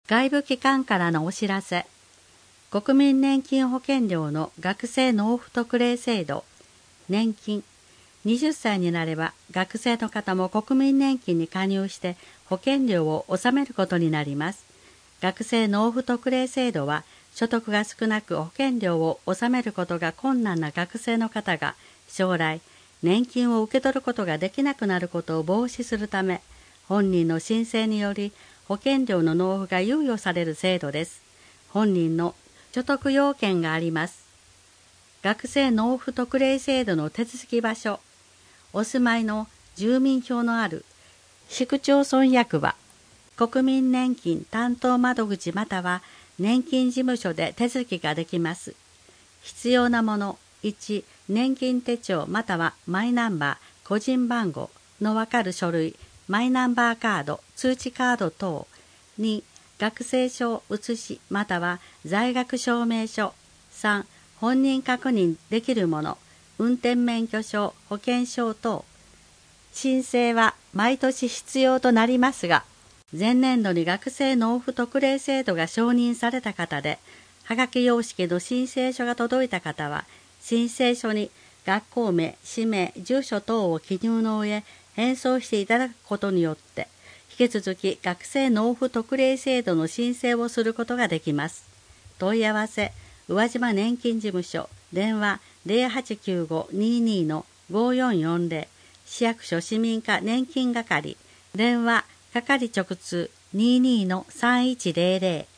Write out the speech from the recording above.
外部機関からのお知らせ。国民年金保険料の学生納付特例制度。年金。20歳になれば学生の方も国民年金に加入して保険料を納めることになります。学生納付特例制度は所得が少なく保険料を納めることが困難な学生の方が将来年金を受け取ることができなくなることを防止するため、本人の申請により保険料の納付が猶予される制度です。本人の所得要件があります。学生納付特例制度の手続き場所。お住まいの住民票のある市区町村役場、国民年金担当窓口または年金事務所で手続きができます。必要なもの。1、年金手帳またはマイナンバー、個人番号のわかる書類、マイナンバーカード、通知カード等。2、学生証写しまたは在学証明書。3、本人確認できるもの、運転免許証、保険証等。申請は毎年必要となりますが、前年度に学生納付特例制度が承認された方で、はがき様式の申請書が届いた方は、申請書に学校名、氏名、住所等を記入の上、返送していただくことによって、引き続き学生納付特例制度の申請をすることができます。問い合わせ、宇和島年金事務所、電話 0895-22-5440、市役所市民課年金係、電話係直通 22-3100